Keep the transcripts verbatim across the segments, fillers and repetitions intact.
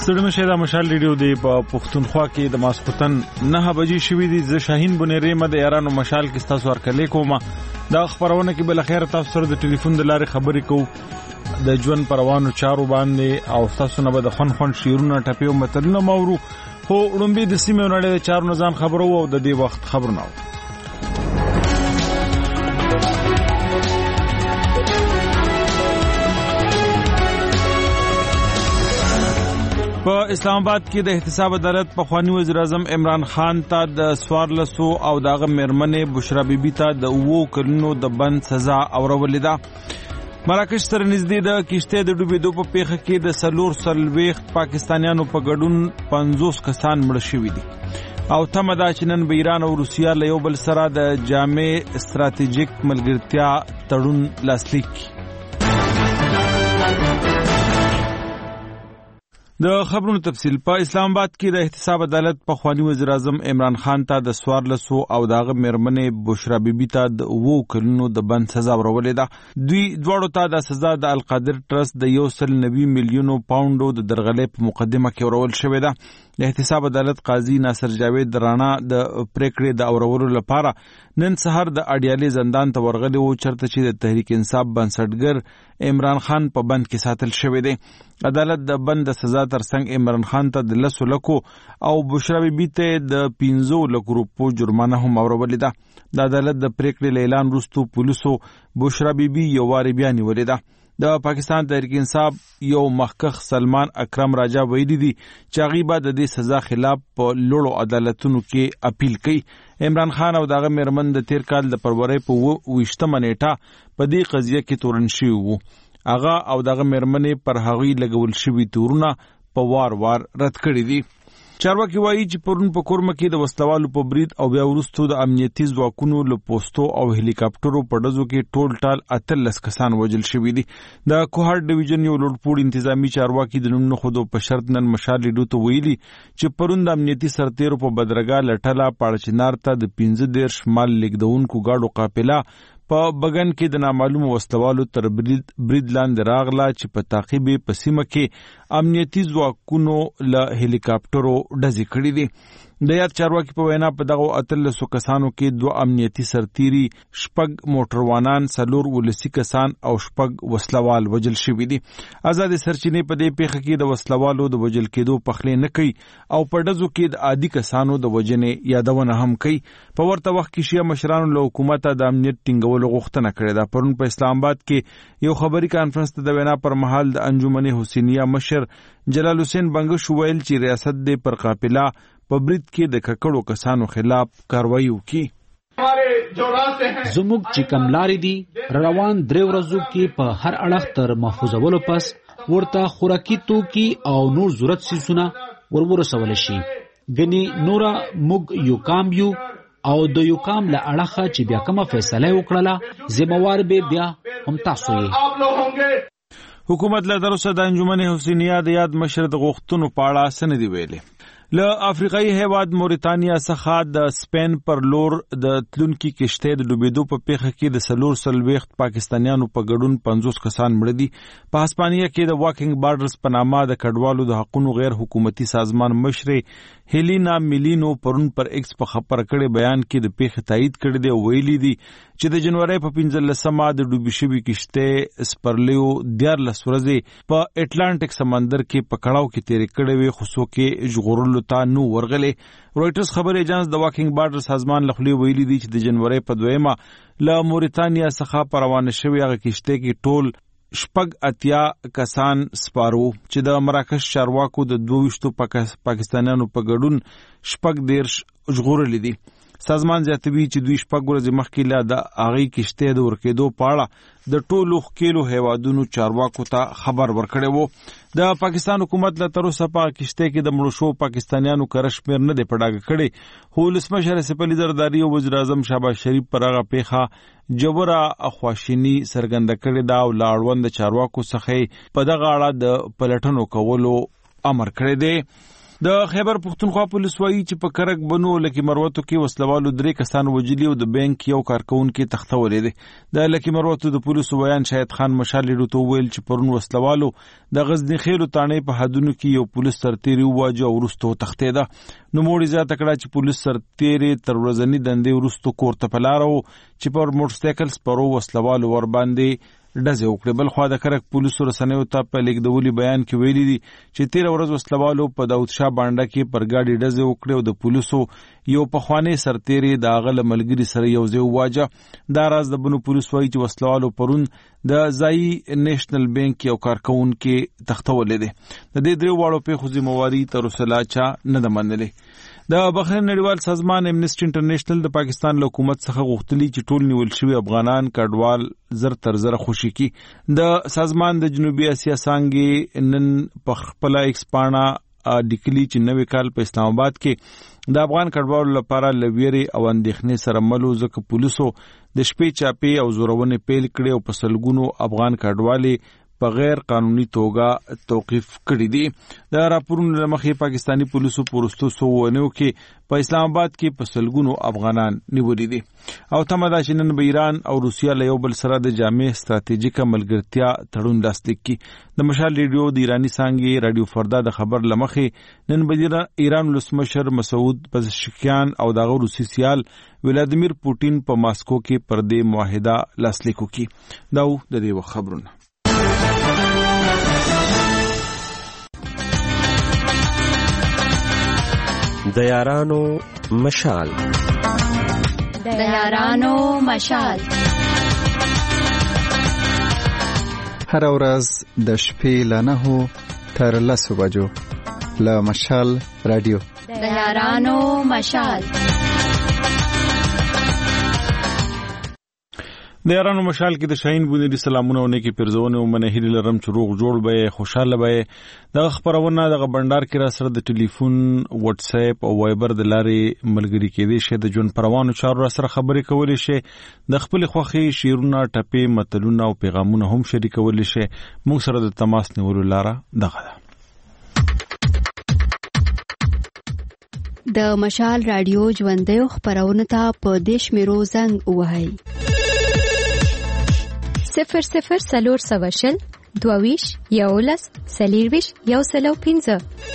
ستړي مشه د مشال ریډیو دی په پښتونخوا کې د ماسپتن نه بجې شوې دي. ز شاهین بنيري مد یارانو مشال کې تاسو ورکلې کومه دا خبرونه کې بل خیر تاسو سره د ټلیفون د لارې خبرې کوو د ژوند پروانو چارو باندې او تاسو نه به د خون خون شیرونه ټپیو متلونه مورو خو وړومبي د سیمې نړۍ د چارو نزان خبرو او د دې وخت خبرونه په اسلام آباد کې د احتساب عدالت په خوانی وزیر اعظم عمران خان ته د سوارلسو او داغه مرمنې بشرا بیبي ته د وو کلونو د بند سزا اورولې ده. مراکش سره نږدې د کشته د ډوبېدو په پیښه کې د سلور سلويخت پاکستانیانو په ګډون پنځوس کسان مړ شوي دي او تمه ده چې نن به ایران او روسیا له یو بل سره د جامع استراتیژیک ملګرتیا تړون لاسلیک کړي. د خبرونو تفصیل په اسلام آباد کې د احتساب عدالت په خوانی وزیر اعظم عمران خان ته د سوارلسو او داغه مرمنې بشرا بیبي ته د وو کلونو د بند سزا ورولې ده. دوی دواړو ته د سزا د القادر ټرست د یو سل نوي میلیونو پاونډو د درغلې په مقدمه کې ورول شوې ده. د احتساب عدالت قاضي ناصر جاوید رانا د پریکړې د اورولو لپاره نن سحر د اډیالي زندان ته ورغلی وو چرته چې د تحریک انصاف بنسټګر عمران خان په بند کې ساتل شوی دی. عدالت د بند سزا ترڅنګ عمران خان ته د لسو لکو او بشرا بیبي ته د پنځو لکو روپو جرمانه هم اورولې ده. د عدالت د پریکړې اعلان وروسته پولیسو بشرا بیبي یو واري بیا نیولې ده. د پاکستان تحریک انصاف یو مخکخ سلمان اکرم راجا ویلي دي چې هغه به د دې سزا خلاف په لوړو عدالتونو کې اپیل کوي. عمران خان او دغه مرمن د تیر کال د فروری په ویشتمه نیټه په دې قضیه کې تورن شوی وو. هغه او دغه مرمنې پر هغوی لګول شوي تورونه په وار وار رد کړي دي. چارواکي وایي چې پرون په کورمه کې د وسلوالو په برید او بیا وروسته د امنیتي ځواکونو له پوستو او هلیکاپټرو په ډزو کې ټول ټال اتلس کسان وژل شوي دي. د کوهاټ ډیویژن یو لوړپوړي انتظامی چارواکي د نوم نه خودو په شرط نن مشال ریډیو ته ویلي چې پرون د امنیتي سرتیرو په بدرګه لټله پاړچنار ته د پنځه دېرش مال لیږدونکو ګاډو قافله په بغن کې د نامعلومو وسلوالو تر برید برید لاندې راغله چې په تعقیب په سیمه کې امنیتي ځواکونو له هلیکاپټرو ډزې کړې دي. د یاد چارواکي په وینا په دغه اتلسو کسانو کې دوه امنیتي سرتیري، شپږ موټروانان، څلور ولسي کسان او شپږ وسلوال وژل شوي دي. ازادې سرچینې په دې پیښه کې د وسلوالو د وژل کېدو پخلی نه کوي او په ډزو کې د عادي کسانو د وژنې یادونه هم کوي. په ورته وخت کې شیعه مشرانو له حکومته د امنیت ټینګولو غوښتنه کړې ده. پرون په اسلام آباد کې یو خبري کانفرنس ته د وینا پر مهال د انجمن حسینیه مشر جلال حسین بنگش ویل چې ریاست دې پر قافله په برید کې د ککړو کسانو خلاف کاروایی وکړي. زموږ چې کوم لارې دي روان درې ورځو کې په هر اړخ تر محفوظولو پس ورته خوراکي توکي او نور ضرورت سیسونه ورورسول شي. ګنې نوره موږ یو کام یو او د یو کام له اړخه چې بیا کومه فیصله وکړله ذمہوار به بیا هم تاسو یې. حکومت له تر اوسه د انجمن حسینیه د یاد مشر د غوښتنو په اړه څه نه دي ویلي. له افریقایي هیواد موريتانیا څخه د سپین پر لور د تلونکي کشته د ډوبېدو په پیښه کې د سلور سلويخت پاکستانیانو په ګډون پنځوس کسان مړه دي. په هسپانیا کې د واکینګ بارډرز په نامه د کډوالو د حقوقو غیر حکومتي سازمان مشر هیلینا میلینو پرون پر ایکس په خبر کړي بیان کې د پیښې تایید کړی دی او ویلي دي چې د جنوري په پنځلسمه د ډوبې شوې کشته سپرلیو دیارلس ورځې په اټلانټیک سمندر کې په کړاو کې تیرې کړې وي، خو څوک ژغورلو ته نو ورغلې. رويټرز خبر ایجنس د واکینګ بارډر سازمان لخوا ویلي دي چې د جنوري په دویمه له موريتانیا څخه پر روانه شوې هغه کشته کې ټول شپږ اتیا کسان سپارو چې د مراکش چارواکو د دوه ویشتو پاکستانیانو په ګډون شپږ دیرش ژغورلي دي. سازمان زیاتوي چې دوی شپږ ورځې مخکې له د هغې کشتۍ د ورکېدو په اړه د ټولو ښکېلو هیوادونو چارواکو ته خبر ورکړی و. د پاکستان حکومت له تر اوسه په کشتۍ کې د مړو شوو پاکستانیانو کره شمېر نه دی په ډاګه کړی، خو ولسمشر اسف علي زرداري او وزیر اعظم شهباز شریف پر هغه پیښه جبره خواشیني څرګنده کړې ده او له اړوند چارواکو څخه په دغه اړه د پلټنو کولو امر کړی دی. د خیبر پښتونخوا پولیس وایي چې په کرک بنو لکی مروتو کې وسلوالو درې کسان وجلی او د بانک یو کارکونکو تختولې دي. د لکی مروتو د پولیسو بیان شاهد خان مشال لري ویل چې پرون وسلوالو د غزنی خیلو تانې په حدونو کې یو پولیس سرتيري واجه او ورستو تختیدا. نو موړي زیاته کړه چې پولیس سرتيري تر ورځنی دندې ورستو کوړه پلارو چې پر موټر سایکل سپرو وسلوالو ور باندې ډزې وکړې. بل خو د کرک پولیسو رسنیو ته په لیکدولي بیان کې ویلي دي چې تیر ورځ وسلوالو په داود شاه بانډه کې پر ګاډي ډزې وکړې او د پولیسو یو پخوانی سرتيري د هغه ملګری سره یو ځای واجه. دا راز د بنو پولیس وایي چې وسلوالو پرون د ځایي نېشنل بانک یو کارکونکو تختولې دي. د دې درې واړو په خو ذمہواری تر اوسه چا نه ده منلې. د بحرین نړیوال سازمان امنیسټي انټرنیشنل د پاکستان له حکومت څخه غوښتلی چې ټول نیول شوی افغانان کډوال زر تر زر خوشي کی. د سازمان د جنوبي اسیا څنګه نن په خپل ایکسپانا ډیکلی چې نوې کال په اسلام آباد کې د افغان کډوالو لپاره لویری او اندېښنې سره ملو ځکه پولیسو د شپې چاپی او زورونه پیل کړي او په سلګونو افغان کډوالي په غیر قانوني توګه توقیف کړی دي. د راپورونو لمخې پاکستانی پولیسو پورستو سوونیو کې په اسلام آباد کې په سلګونو افغانان نیولې دي. او تمه ده چې نن به ایران او روسیا له یو بل سره د جامع ستراتیژیک ملګرتیا تړون لاسلیک کړي. د مشال ریډیو د ایرانی څنګه رادیو فردا د خبر لمخې نن به ایران ولسمشر مسعود پزشکیان او دغه روسي سیال ولادیمیر پوتین په ماسکو کې پر دې معاهده لاسلیک کړي. دا د دې خبرونه. د یارانو مشال د یارانو مشال هر ورځ د شپې له نهو تر لسو بجو له مشال رادیو د یارانو مشال. د یارانو مشال کې د شاهین بونیری سلامونه ونه کې پیرزونه ومنه هیله لرم چې روغ جوړ به خوشاله به. د خبرونه د بندر کې را سره د ټلیفون واتس اپ او وایبر د لارې ملګری کې دي شه د جون پروانو چارو را سره خبرې کولې شه د خپل خوخي شیرونه ټپې متلونه او پیغامونه هم شریکول شه. موږ سره د تماس نیولو لاره دغه ده. د مشال رادیو ژوندې خبرونه ته په دیش میرو زنګ وهاي صفر صفر سلور سوشل دوویش یولس سلیرویش یو سلو پینزه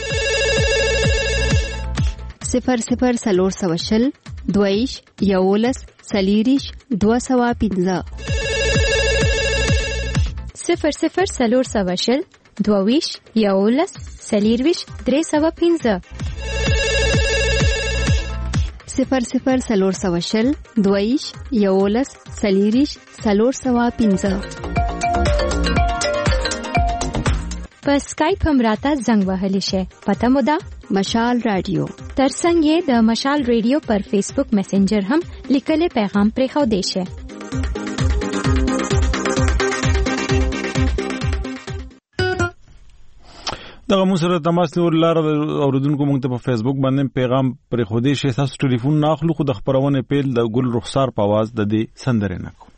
صفر صفر سلور سوشل دوویش یولس سلیریش دو سوا پینزه صفر صفر سلور سوشل دوویش یولس سلیرویش درې سوا پینزه صفر صفر سلور سوشل دویش یولس سلیریش سلور سوا پینزه. په سکایپ هم راته زنګ وهلی شي. پته مو ده مشال رادیو. ترڅنګ یې د مشال رادیو پر فیسبوک میسنجر هم لیکلي پیغام پرې خو دی شي. دغه مو سره تماس نیول لاره اوردونکو موږ ته په فیسبوک باندې پیغام پرې خو دې شي. تاسو ټلیفون ناخلو خو د خبرونه پیل د ګل رخسار په आवाज د دې سندره نه کو.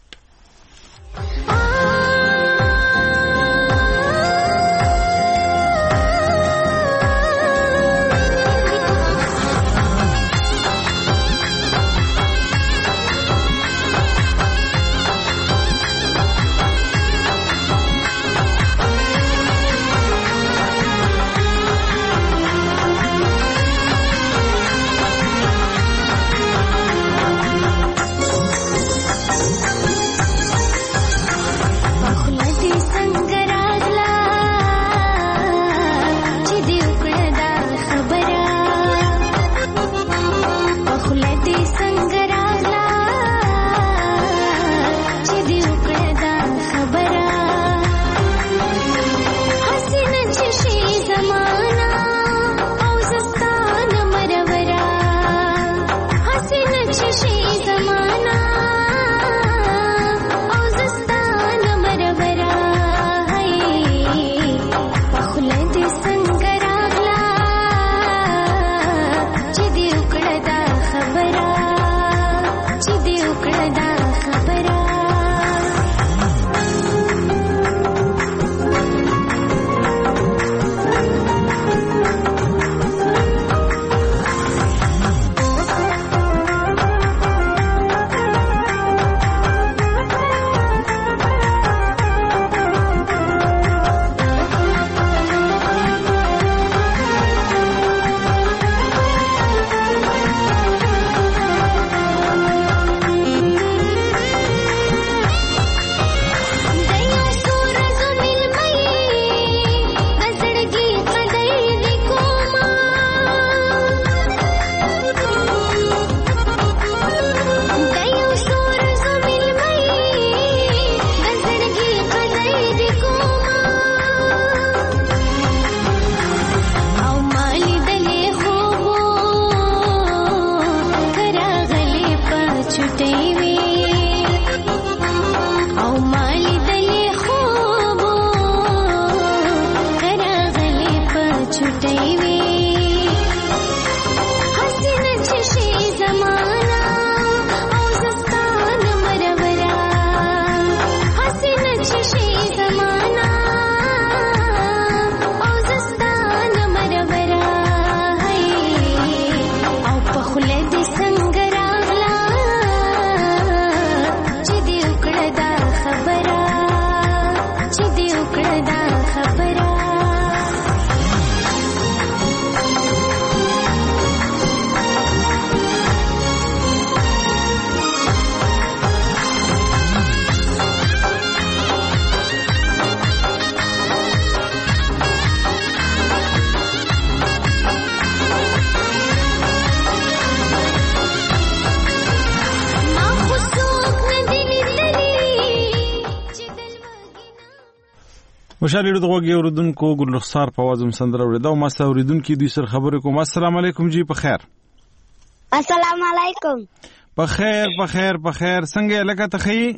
مشال ډېر دغه اوریدونکو ګل رخسار په आवाज هم سندره اوریدا او ما سره اوریدونکو دوی سره خبرې کوم. السلام علیکم جی، په خیر. السلام علیکم. په خیر په خیر په خیر. څنګه لکه ته خې؟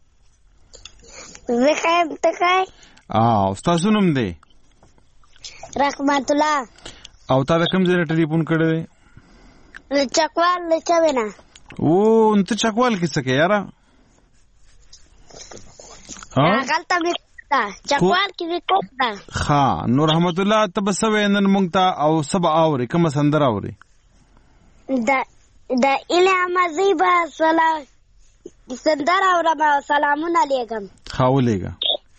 زه خیر ته خې. اه تاسو نوم دی؟ رحمت الله. او تا د کوم ځای ټلیفون کړی دی؟ چکوال له چوینه. او انت چکوال کې څه کې یاره؟ ها غلطه مې چکوال کې دې کوته. ها نو رحمت الله ته بس وینن مونږ ته او سبا اوري کوم سندره اوري؟ د د اله امازی با سلام سندره اورم. سلامونه علیکم. خاولېګا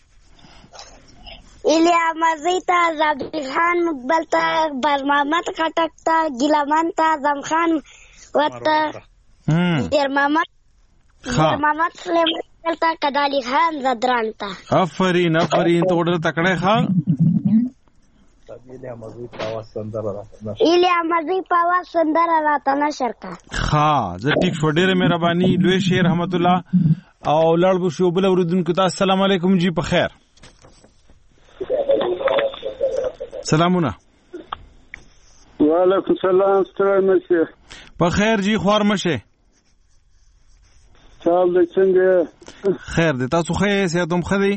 اله امازی ته زابی خان مقبل ته برمامت خټک ته ګلمن ته زم خان وته دیر محمد دیر محمد سلیمان ته کدالی خان زدران ته. آفرین آفرین ته وړه تکړه ښا. ایلی امازی پاوا سندره راته نشر کا. ها زه ټیک شو. ډېره مهرباني لوی شیر رحمت الله. او لړ بو شو بل اوریدونکو ته السلام علیکم جی، په خیر. سلامونه. وعلیکم السلام. ستړی مشه؟ په خیر جی، خوار مشه. چال دې څنګه؟ خیر دې تاسو خې سیادم خدي؟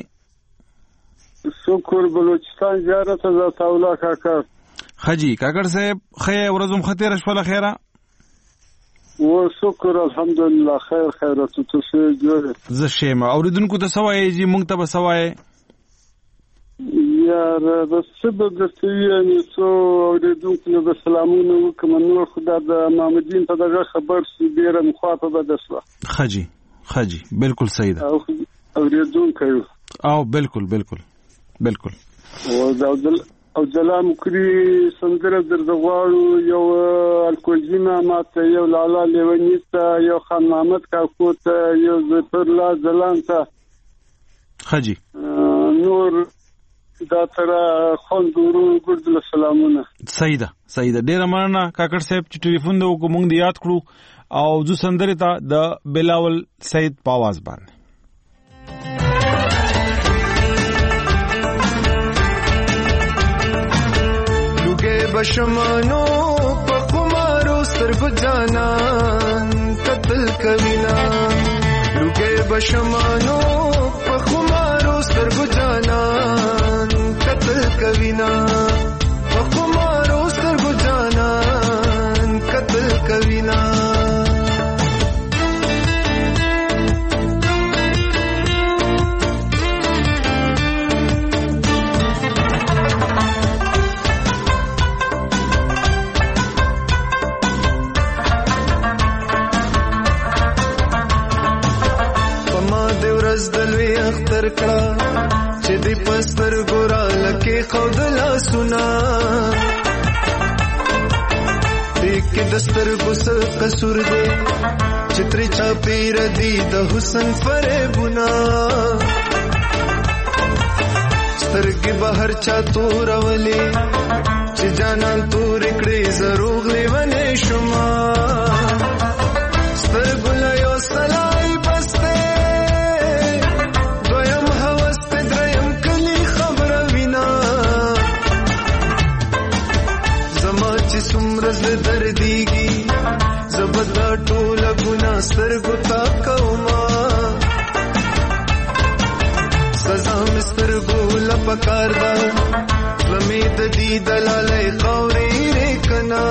شکر. بلوچستان زیارت ز تاولا کاکا. خجی کاکړ صاحب خې ورځم خطر شپله خیره. و شکر الحمدلله خیر خیرت تاسو جوړ. ز شیمه اوریدونکو ته سوای جی مونږ ته بسوای. یار د سبب د سویانی سو اوریدونکو له سلامونه وکم. نو خدا د محمدین په دغه خبر سي ډیره مخاطبه ده شو. خجی خجی بالکل صحیح ده. اوریدونکو او بالکل بالکل بالکل. او دل او سلام کړی سندره درځغواړو. یو الکوزینا ماته، یو لالا لیونیتا، یو خان محمد کاکو ته، یو زفر الله زلان ته. خجی نور دا تر خوندورو ګردل سلامونه. صحیح ده صحیح ده. ډیره مننه کاکړ صاحب چې ټلیفون دی وکړو مونږ یاد کړو. او زو سندره ته د بلاول سید په आवाज باندې. بشمانو په خمارو سترګو جانان قتل کوینا. لوګي بشمانو په خمارو سترګو جانان قتل کوینا. په خمارو سترګو جانان قتل کوینا. دلوي اختر کړه چې دې پستر ګورا لکه خودلا سنا. دې کې دستر ګس قصور دې چتري چا پیر دې د حسن فریبنا. سترګې بهر چا تور ولې چې جانان تور کړې زروغ لیونه شما. سترګو لا یو سلام سمرز دردیږي زبدا ټول ګنا سترګو تا کوما. سزا مسترګو لپکار دا لمې د دې دلاله قوري ریکنا.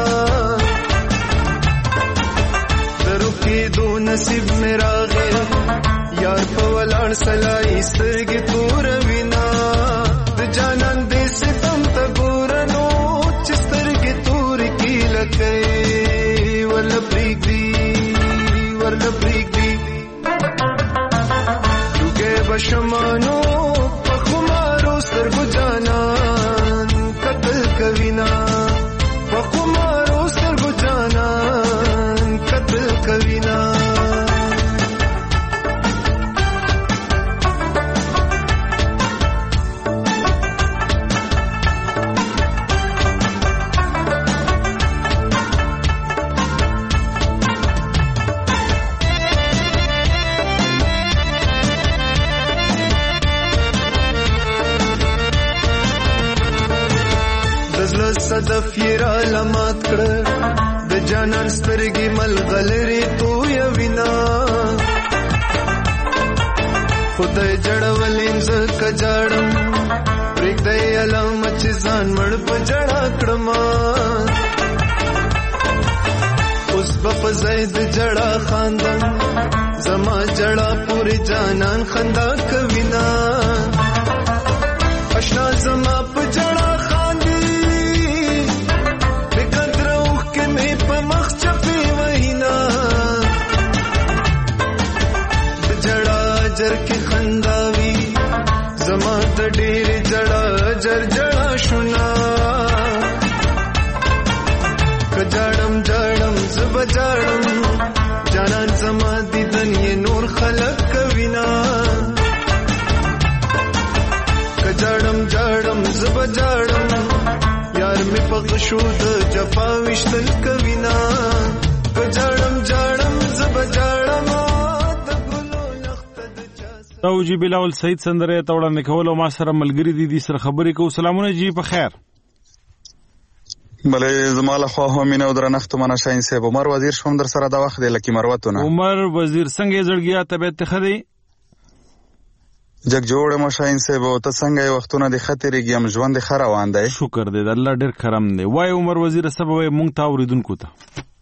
درو کې دو نصیب میرا غیر یار په ولړ سلای سترګې تور وینا. د جانان دې ستم ته ګورنو چې سترګې لکه ورل پریک دی ورل پریک دی. لوګي بشمانو په خمارو سترګو جانان قتل کوینا. په خمارو سترګو جانان قتل کوینا. هدف یې را لمات کړ د جانان سترګې ملغلرې تویه وینا خدای جړولې ځکه جاړم پرېږدی علامه چې ځان مړ په جړا کړما اوس به په ځای د جړا خاندم زما جړا پورې جانان خندا کوینا اشنا زما په جړا خاندي بقدر اوښکې مې په مخ چپې وهینا د جړا جر کې خنداوي زما د ډېرې جړا جر جړا شونا که جاړم جاړم زه به جاړم جانان زما دیدن یې نور خلق کوینا که جاړم جاړم زه به جاړم یار مې په غشو د جفا ویشتل کوینا که جاړم جاړم زه به جاړم او جی بلاول سعید سندره ته وړاندې کول او ما سره ملګری دي دي سره خبرې کوو. سلامونه جی په خیر. بلې زما له خوا هم مینه او درنښت منه شاهین صاحب. عمر وزیر شوم در سره دا وخت دی لکه مروتونه. عمر وزیر څنګه زړګیا طبیعت ته خدي جگ جوړ ما شاهین صاحب او ته څنګه یې وختونه د خطرېږي هم ژوند ښه روان دی. شکر دی الله ډېر کرم دی. وای عمر وزیر سبب مونږ ته اوریدونکو ته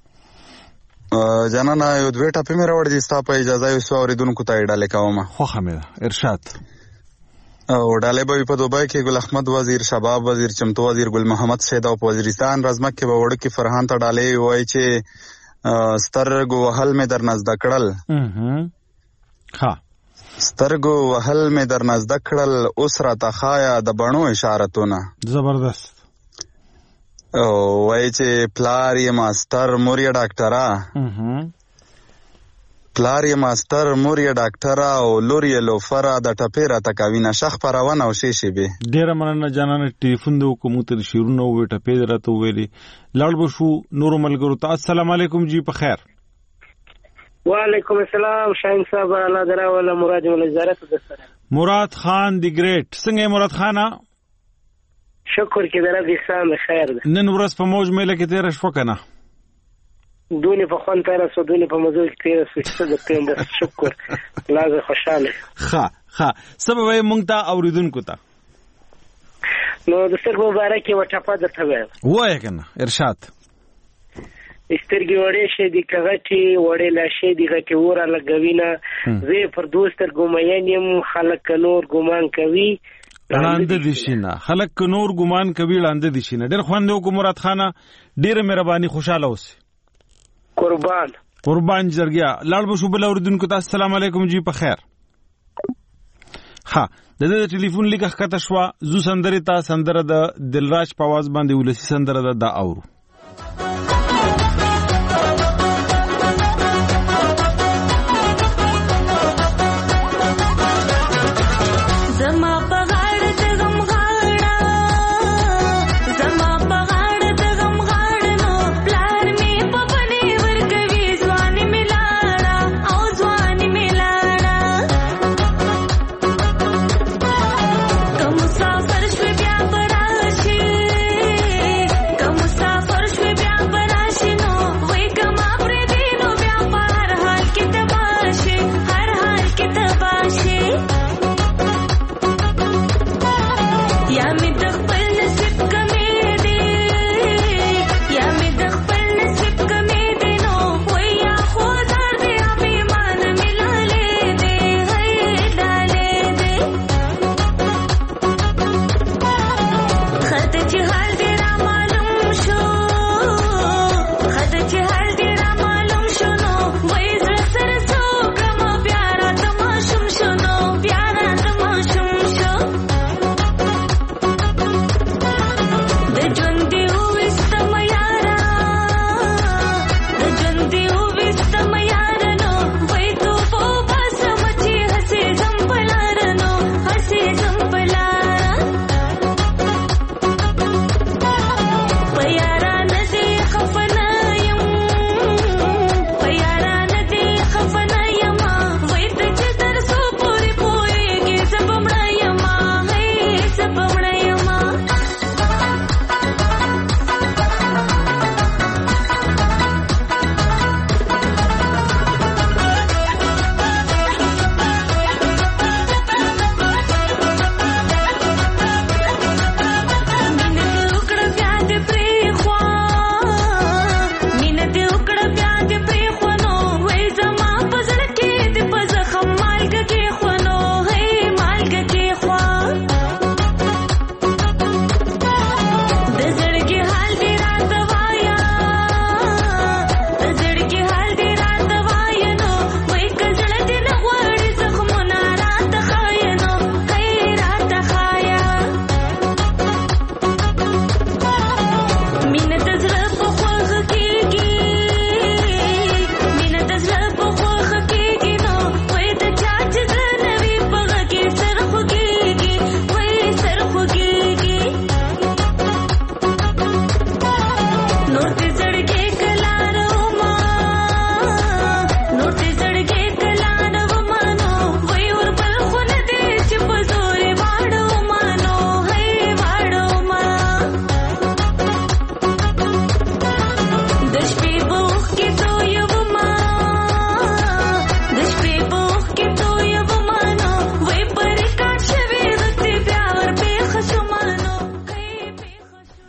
جانانه یو دوه ټاپې مې راوړې دي ستا په اجازه یو څو اوریدونکو ته یې ډالې کومه. خوښه مې ده ارشاد. او ډالې به په دوبۍ کې ګل احمد وزیر شباب وزیر چمتو وزیر ګل محمد سید او په وزیرستان رزمک کې به وړکي فرحان ته ډالې وایي چې سترګو وهل مې در نزده کړل ها سترګو وهل مې در نزده کړل اوس راته ښایه د بڼو اشارتونه. زبردست. او وایي چې پلار یې ماستر مور یې ډاکټره پلار یې ماستر مور یې ډاکټره او لور یې لوفره د ټپې راته کوینه شخ پروانه او شې شیبې. ډېره مننه جانانه ټلیفون دې وکړو موږ ته د شعرونه ووې ټپې دې راته وویلې. لاړ به شو نورو ملګرو ته. السلام علیکم جی په خیر. وعلیکم السلام شاهین صاحب الله دراوله مراد مل زیارت در سره. مراد خان دی ګریټ څنګه مراد خانه؟ شکر کې در رب احسان خیر ده. نن ورځ په موج میله کې تیر شو کنه؟ دونی په خوان تیر سو دونی په موضوع کې تیر سو څه د پېم بس شکر لازم خوشاله. ښه ښه سبب یې مونږ ته اوریدونکو ته نو د سترګو مبارک و ټپه درته وایم. وایه کنه ارشاد. سترګې وړې شي د کغټي وړې لاشي د غټي وره لګوینه زه پر دوستر ګومین يم خلک نور ګمان کوي لاندې دي شینه خلک نور ګمان کوي لاندې دي شینه. ډېر خوند وکړو مراد خانه ډېر مهرباني خوشاله اوسې. قربان قربان جرګیا. لاړ به شو بل اوریدونکو ته. السلام علیکم جی په خیر. ها د دې ټلیفون لیکه ښکته شوه زو سندرې ته سندره د دلراج په आवाज باندې ولسی سندره ده دا اورو. Mustafa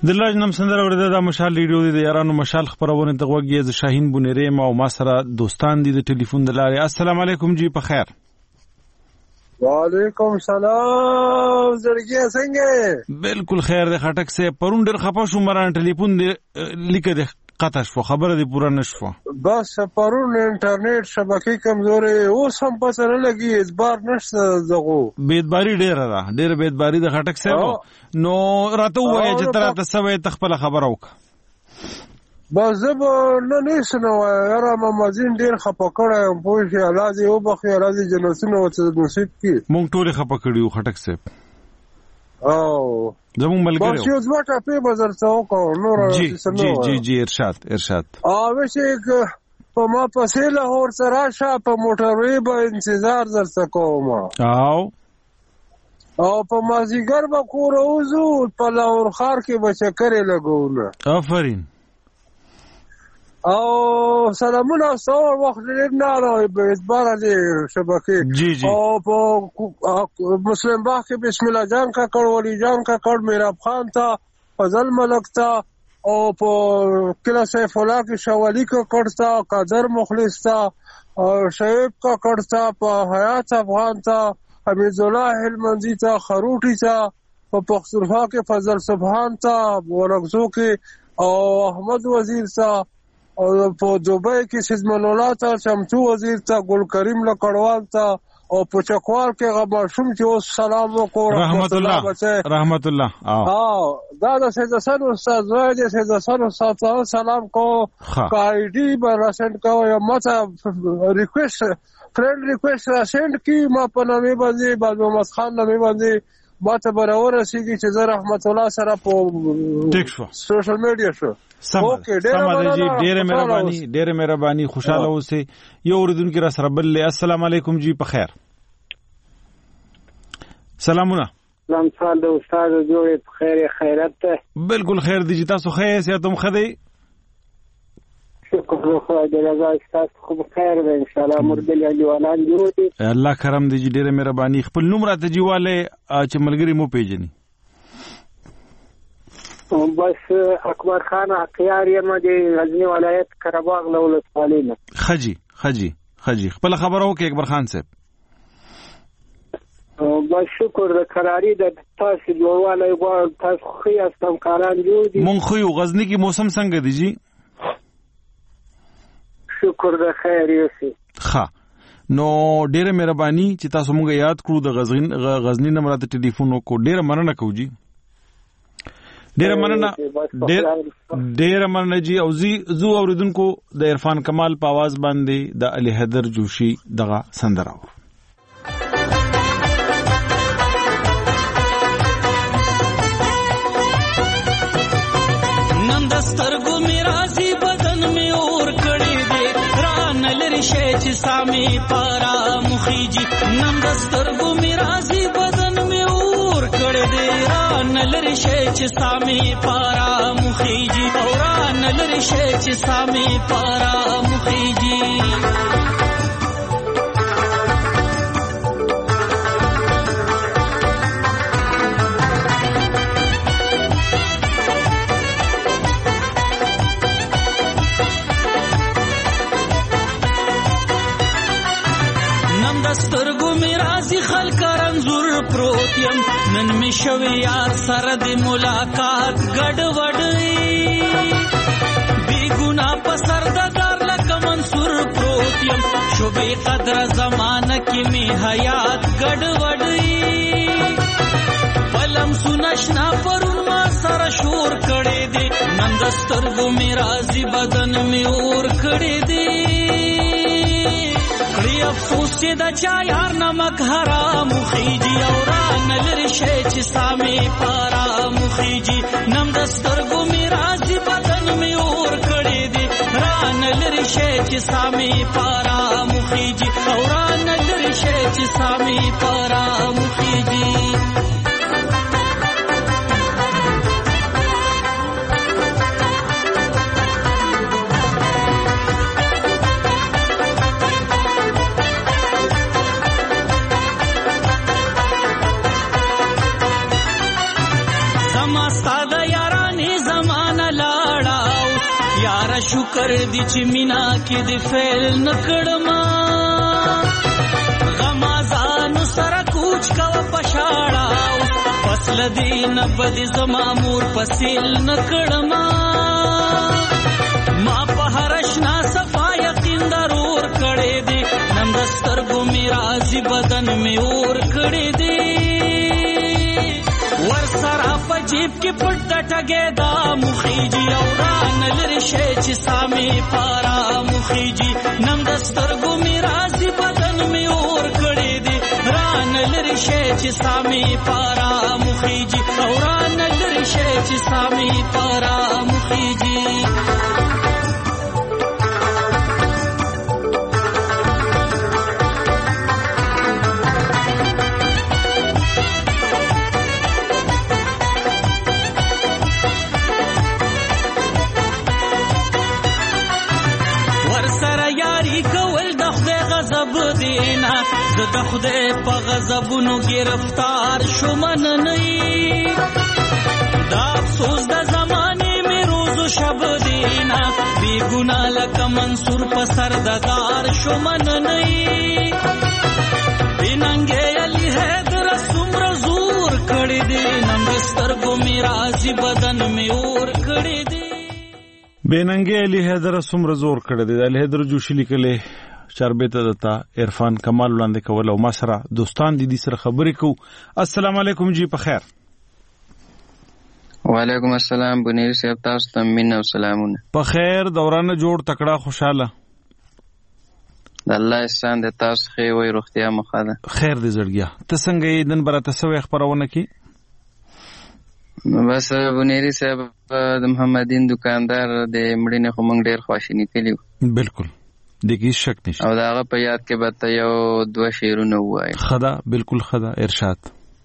دلراج نم سندره ورده د مشال ریډیو د یارانو مشال خبرونه د غوږی ز شاهین بونری ما او ما سره دوستان دي د ټلیفون د لارې. السلام علیکم جی په خیر. وعلیکم سلام زړګي څنګه؟ بالکل خیر د خټک سے پرون ډیر خپه شو مران ټلیفون دی لیکه د قطع شو خبره دی پورا نشو. بس پرون انټرنیټ شبکې کمزوري اوس هم پته نه لګي اعتبار نشته دغه بیدباری ډیره ده ډیره بیدباری د خټک سے نو راته وایي چې تر تاسو سوي تخپل خبره وک. بس زب نه نشنو یاره مامازین ډیر خپه کړم په شي الله دې وبخي الله دې جنتونه وته نصیب کړي. مونږ ټول خپه کړیو خټک صاحب. او زمون ملګری بس یو ځوټه په بازار څو کو نور جی جی جی جی ارشاد ارشاد او وشه په ما پسې له اور سره شا په موټروي به انتظار درته کوم او او په مازیګر به کور اوزو په لاور خار کې به چکرې لګونه. آفرین. او سلامونه سو وخت ډیر نه راوي به اعتبار دې شبکې جی جی او په مسلم باغ کې بسم الله جان کا کړ ولی جان کا کړ میراب خان تا فضل ملک تا او په کلا سیف الله کې شوالی کا کړ تا قادر مخلص تا او شعیب کا کړ تا په حیات افغان تا حمید الله هلمندی تا خروټی تا په پختونخوا کې فضل سبحان تا ورغزو کې او احمد وزیر تا او په دوبۍ کې سیدمن الله تا شمچو وزیر تا ګل کریم لکړوال تا او په چکوال کې غبرشم چې اوس سلام وکړ رحمت الله رحمت الله او دا د سید حسن استاد وای د سید حسن استاد سلام کو کایډي بر سند کو یا ماته ریکوست فرند ریکوست سند کی ما په نامه باندې باز محمد خان نامه باندې ماته برابر رسیدي چې زه رحمت الله سره په ټیک شو سوشل میډیا شو. اوکې ډېر جی ډېر مهرباني ډېر مهرباني خوشاله اوسئ. یو اوریدونکو را سره بل. السلام علیکم جی په خیر. سلامونه. سلام سال د استاد جوړې په خیر خیرت ته. بالکل خیر دي چې تاسو خیر سي تم خدي. شکر خدای دې رضا تاسو خو خیر به ان شاء الله مرګل علی ولان جوړې. الله کرم دې ډېر مهرباني خپل نوم راته جیواله چې ملګری مو پیژني. بس اکبر خان اختیار یم د غزنی ولایت قرهباغ له ولسوالۍ نه. خجی خجی خجی خپل خبرو کې اکبر خان صاحب. بس شکر د قراری د تاسو جوړواله غواړم تاسو خو یاستم کاران جوړ دي. مونږ خو غزنی کې موسم څنګه دی جی؟ شکر د خیر یوسي. ښه نو ډېر مهرباني چې تاسو مونږ یاد کړو د غزنی غزنی نمبر ته ټلیفون وکړو. ډېر مننه کوم جی. ډیر مننه ډیر مننه جی. او زی زو اوریدونکو د عرفان کمال په आवाज باندې د علي حیدر جوشي دغه سندره و. نن دسترګو میرازي بدن می اور کړي دي ران لری شي چې سامي پارا مخيجي. نن دسترګو میرازي بدن می اور کړي دي ران لری شي چې سامي پارا مخيجي او ران لری شي چې سامي پارا مخيجي. سترګو می رازي خلک رنزور پروت یم نن می شوی یار سره د ملاقات ګډ وډ بی ګنا په سر د دار لکه منصور پروت یم شوبې قدر زمانہ کې می حیات ګډ وډ پلم سنشنا پرون ما سره شور کړي دي نن د سترګو می رازي بدن می اور کړي دي. افسوس چې د چا یار نمک حرام خيجي او ران لري شي چې سامي پارا مخيجي. نم د سترګو می رازي بدن می اور کړي دي ران لري شي چې سامي پارا مخيجي او ران لري شي چې سامي پارا مخيجي. شکر دی چې مینا کې دی فعل نکړما غمازان سره کوچ کا پشاړه فصل دی نه بد زما مور پسیل نکړما ما په هرشنا صفا یقین ضرور کړې دی نن دستر ګو میراځي بدن می اور کړې دی ور سره په جیب کې پټ ټګې دا مخیجی او ران لری شې چې سامي پارا مخیجی نن دستر ګو میراځي بدن می اور کړې دی ران لری شې چې سامي پارا مخیجی او ران لری شې چې سامي پارا مخیجی د خدای په غضبونو گرفتار شومن نه دا افسوس د زمانه مې روز و شب دینا بی ګنا لکه منصور په سردار شومن نه بننګ علی حیدر څومره زور کړی دی نن سترګو مې راځي بدن مې اور کړی دی بننګ علی حیدر څومره زور کړی دی علی حیدر جوشي لیکلې چاربته دتا عرفان کمال وړاندې کول او مسره دوستان دي دي سره خبرې کو السلام علیکم جی په خیر وعلیکم السلام بنیر صاحب تاسو ته مين او سلامونه په خیر دورانه جوړ تکړه خوشاله الله احسان د تاسو خې وي روغتیا مخاله خیر دې زړګیا ته څنګه یې دن برته سوې خبرونه کی بس بنیر صاحب د محمدین دکاندار د مړینه خو مونږ ډیر خوشی نکلیو بالکل دغه شک نشته او داغه په یاد کې به ته یو دوه شعرونه وایي خدا بالکل خدا ارشاد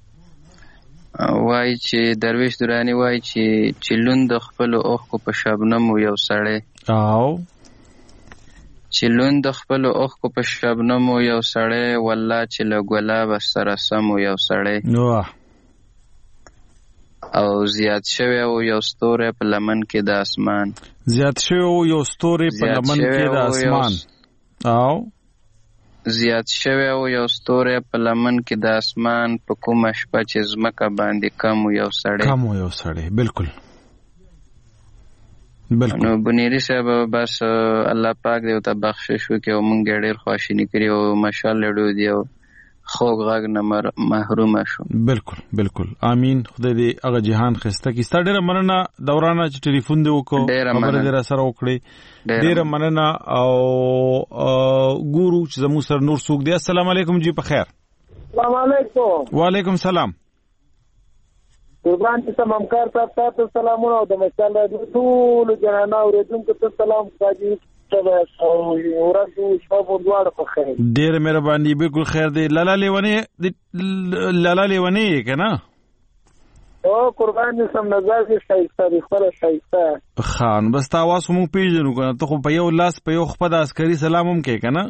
وایي چې درویش درانی وایي چې چلوند خپل اوخ کو په شبنم یو سړی او چلوند خپل اوخ کو په شبنم یو سړی والله چې له ګلاب سره سم یو سړی واه او زیات شوی او یو ستوره په لمن کې د اسمان زیات شوی او یو ستوره په لمن کې د اسمان او زیات شوی او یو ستوره په لمن کې د اسمان په کومه شپه چې زمکه باندې کم یو سړی کم یو سړی بالکل بالکل نو بنيري صاحب بس الله پاک دې ته بخشش وکړي او مونږ ډېر خوشی نکړي او ماشاءالله ډو دی خوږ غږ نه محروم شو بالکل بالکل امين خدای دې هغه جهان خسته کی ستاره ډېر مننه دورانه چې ټلیفون دی وکړو خبره دې را سره وکړي ډېر مننه او ګورو چې زمو سر نور سوق دی السلام علیکم جی په خیر السلام علیکم وعلیکم سلام قربان چې تمام کار تاسو سلامونه او د مشال د ټول جهان اوریدونکو ته سلام کوي ډېر مهرباني بالکل خیر دی لالا لیونی لالا لیونی کنه او قربان سم نظر شایسته دی خپل شایسته خان بس تاسو مو پیژنو کنه ته خو په یو لاس په یو خپل عسکري سلام هم کې کنه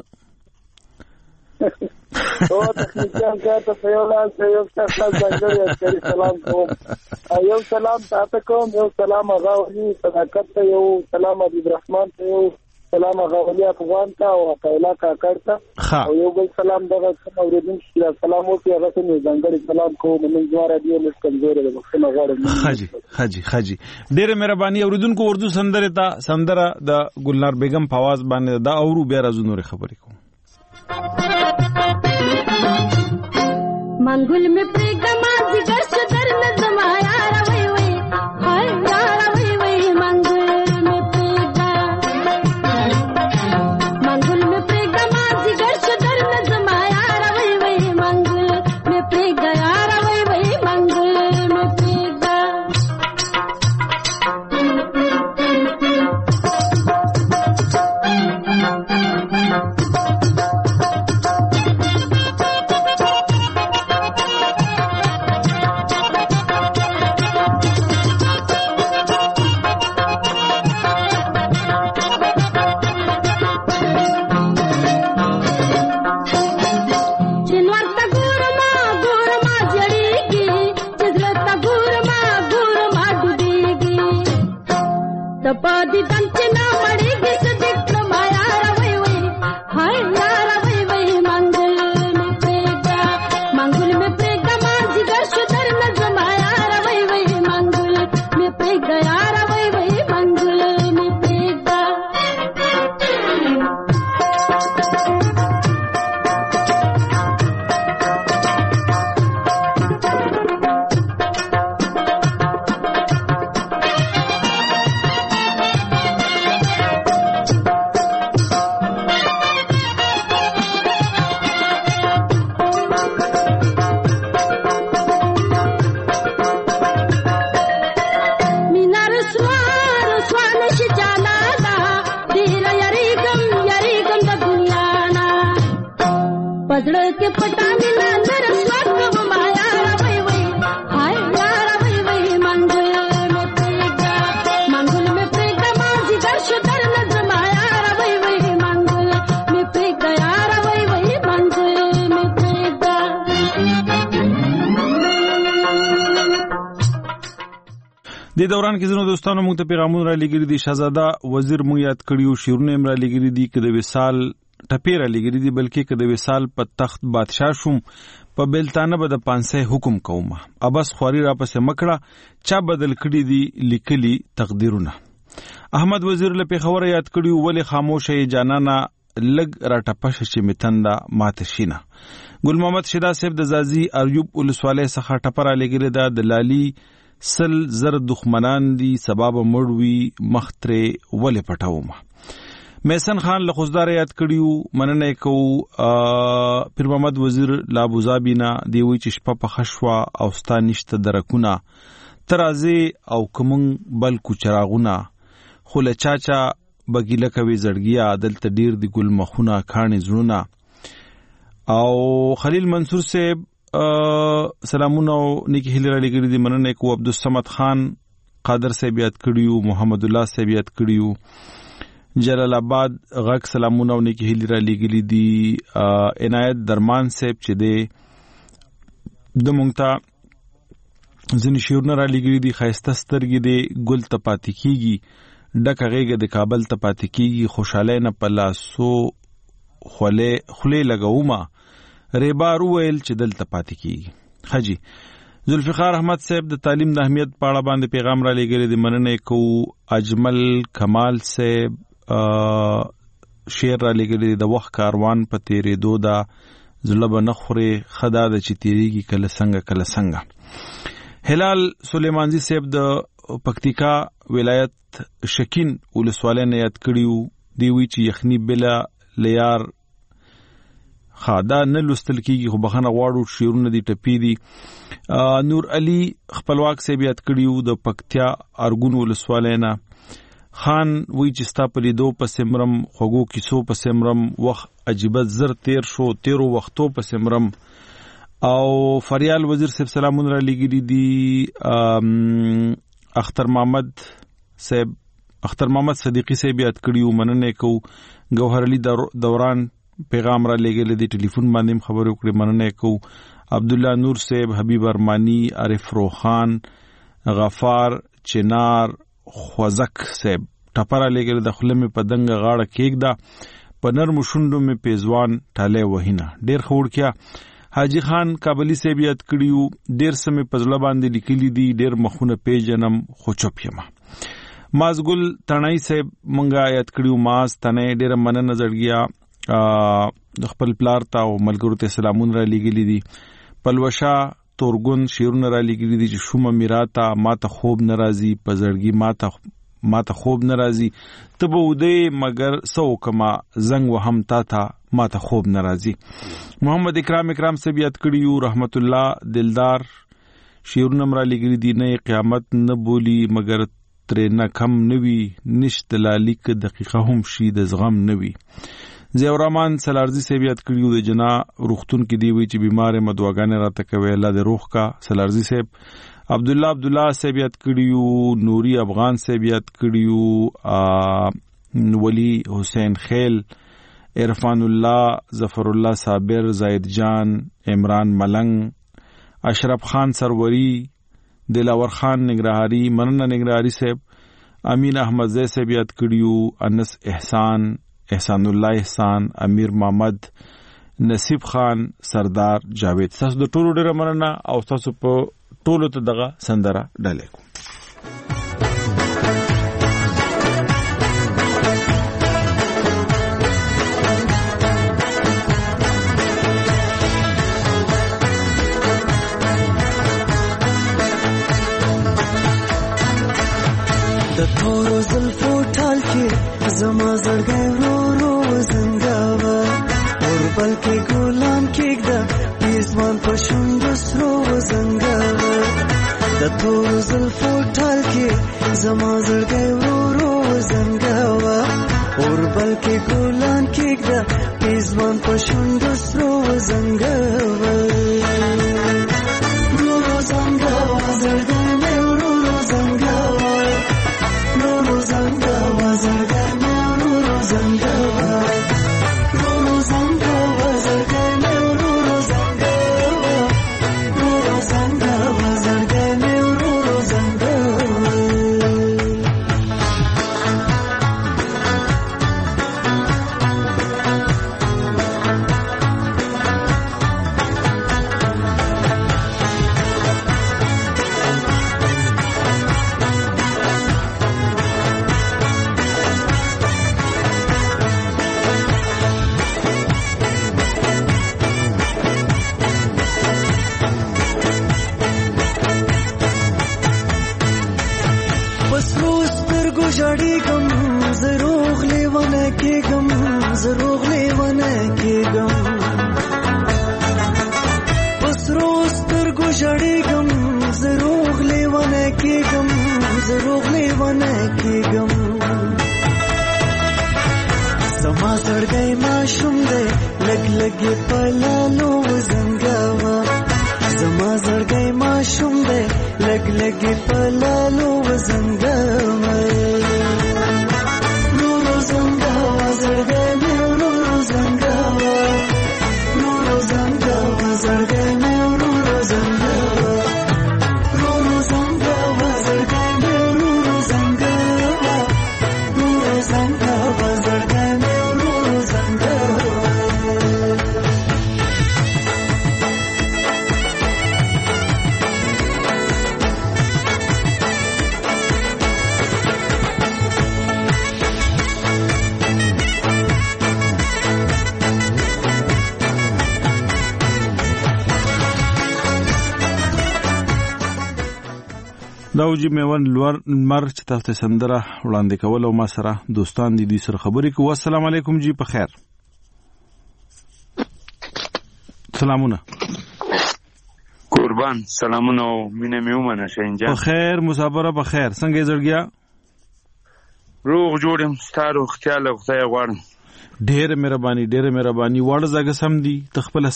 او تخنیکان کاته په یو لاس په یو شخص ځانګړي عسکري سلام کوم یو سلام تاسو کوم یو سلام غاوی صداقت ته یو سلام عبد الرحمن ته یو سلام غاولي افغان ته او قیلا کاکړ ته او یو بل سلام دغه کوم اوریدونکو چې سلام وکړي هغه ته ځانګړي سلام کوم نن جوړه دی لږ کمزوري ده بخښنه غواړم حاجی حاجی حاجی ډېر مهرباني اوریدونکو اردو سندره ته سندره د ګلنار بیگم په आवाज باندې دا اورو بیا راځو نور خبرې کوم منګل می پرګما ذکر شدر نظم یار وای وای هاي یار وای وای منګل می پرګا منګل می پرګما ذکر شدر نظم یار وای وای منګل می پرګا یار وای وای منګل می پرګا زړه کې پټانی لا نرم شوک مایا وای وای هاي یار وای وای منګل مې پېګا منګل مې پېګا ما جګر شو در نظم یار وای وای منګل مې پېګا یار وای وای منګل مې پېګا. د دوران کې زنو دوستانو موږ ته پیغامونه را لګري دي. شهزاده وزیر مو یاد کړیو، شیرونه هم را لګري دي چې د وصال ټپې را لګري دي، بلکې که د وصال په تخت بادشاه شوم په بلتانه به د پانسه حکم کوم، ابس خواري را پسې مکړه چا بدل کړي دي لیکلي تقدیرونه. احمد وزیر له پیښور یاد کړیو، ولې خاموشه جانانا لګ را ټپشه چې متنده ماته شینه. ګل محمد شیدا صاحب د زازي ایوب ولسوالۍ څخه ټپه را لګري ده، د لالي سل زر دښمنان دي سبب مړوي مختره ولې پټاوم. محسن خان له خوزدار یاد کړیو، مننه کو پیر محمد وزیر لا ابوظبینا دی وی چې شپه په خشوا او ستانشت درکونه ترازه او کوم بل کو چراغونه خله چاچا بګیله کوي زړګیا دلته ډیر دی ګل مخونه کانې زړونه. او خلیل منصور صاحب سلامونه او نیکی هیله را لګري دي، مننه کو عبدالصمد خان قادر صاحب یاد کړیو، محمد الله صاحب یاد کړیو، جلال آباد غږ سلامونه او نیکی هیله را لګري دي. عنایت درمان صاحب چې دی د مونږ ته ځینې شعرونه را لګري دي، ښایسته سترګې دی ګل ته پاتې کیږي، ډکه غېږه د کابل ته پاتې کیږي، خوشحالی نه په لاسو خولې لګومه ریبار وویل چې دلته پاتې کیږي. حجی ذوالفقار احمد صاحب د تعلیم د اهمیت په اړه باندې پیغام را لګري دي، مننه کو. اجمل کمال صاحب شعر را لګري دي، د وخت کاروان په تیرې دو دا زړه به نه خوري خدا د چې تیریږي کله څنګه کله څنګه. هلال سلیمانزی صاحب د پکتیکا ولایت شکین ولسوالۍ نه یاد کړیو، دی وی چې یخنی بلا لیار خادا نه لوستل کیږي خو بخنه غواړو شیرونه دي ټپی دي. نور علي خپلواک صاحب یاد کړیو د پکتیا ارګون ولسوالۍ نه. خان وی چې ستا په لیدو په سمرم خوګو کیسو په سمرم وخت عجیب زر تیر شو تیرو وختو په سمرم. او فریال وزیر صاحب سلامونه را لګري دي. اختر محمد صاحب اختر محمد صدیقی صاحب یاد کړیو، مننه کو. گوهر علي دوران پیغام را لګل دي، ټلیفون باندې خبرو کړې، مننه کو. عبد الله نور صاحب، حبیب ارمانی، عارف روخان، غفار چنار خوزک صاحب ټپره لګل د خلمه په دنګ غاړه کېګدا په نرم شوندو می پیزوان ټاله وهینا ډیر خور کیا. حاجی خان کابلی صاحب یاد کړیو، ډیر سمې پزله باندې لیکلي دي، ډیر مخونه پیجنم خو چوپ یما. مازګل تڼای صاحب مونږه یاد کړیو، ماز تنه ډیر مننه زړګیا د خپل پلار ته او ملګرو ته سلامونه را لګلي دي. پلوشا تورګون شیرونه را لګلي دي چې شومه میراته ماته خوب ناراضي په زړګي ماته ماته خوب ناراضي ته به ودې مگر سو کما زنګ وهم تا ته ماته خوب ناراضي. محمد اکرام اکرام سے بیات کړیو، رحمت الله دلدار شیرونه را لګلي دي، نه قیامت نه بولی مگر ترې نه کم نوي نشت لالیک دقیقه هم شي د زغم نوي. ضیاء الرحمن سلارزی سے بیات کړیو، د جنا روختون کې دی وی چې بیمار مدواګانې راته کوي، الله دې روح کا. سلارزی صاحب عبد الله عبد الله سے بیات کړیو، نوري افغان سے بیات کړیو، ولی حسین خیل، عرفان الله، ظفر الله صابر، زاید جان، عمران ملنگ، اشرف خان سروری، دلاور خان نگرهاری، مننه نگرهاری صاحب، امین احمد زی سے بیات کړیو، انس احسان، احسان الله احسان، امیر محمد، نصیب خان، سردار جاوید. تاسو د ټولو ډیره مننه او تاسو په ټولو ته دغه سندره ډالې کوم. د تورو زلفو ټال کې زما زړګی ورو ورو زنګاوه، اور بلکې ګلان کېږده پیزمان په شونډو سرو زنګاوه. د تورو زلفو ټال کې زما زړګی ورو ورو زنګاوه، اور بلکې ګلان کېږده پېزوان په شونډو سرو وزنګول ورورو زنګوه زړګی مې ورورو زنګوه ورورو زنګوه زړګی مې ورورو زنګوه ورورو زنګوه زړګی مې ورورو زنګوه ورورو زنګوه زړګی مې ورورو زنګوه ژړېږم زه روغ لیونه کېږم زه روغ لیونه کېږم په سرو سترګو ژړېږم زه روغ لیونه کېږم زه روغ لیونه کېږم زما زړګی ماشوم دی لږ لږ یې په لالو وزنګوه زما زړګی ماشوم دی لږ لږ یې په لالو وزنګوه ورورو زنګوه زړګی مې ورورو زنګوه ورورو زنګوه زړګی مې ورورو زنګوه ورورو زنګوه زړګی مې ورورو زنګوه ورورو زنګوه زړګی مې ورورو زنګوه دا وجي میوند لور مر چې تاسو ته سندره وړاندې کول او ما سره دوستان دي دوی سره خبرې کوي. السلام علیکم جی په خیر. سلامونه قربان سلامونه او مینه مې ومنه شینجان په خیر مسافره په خیر څنګه زړګیا روغ جوړم ستاره خیال او خدای غواړم ډېر مهرباني ډېر مهرباني وړ زګه سم دي تخپل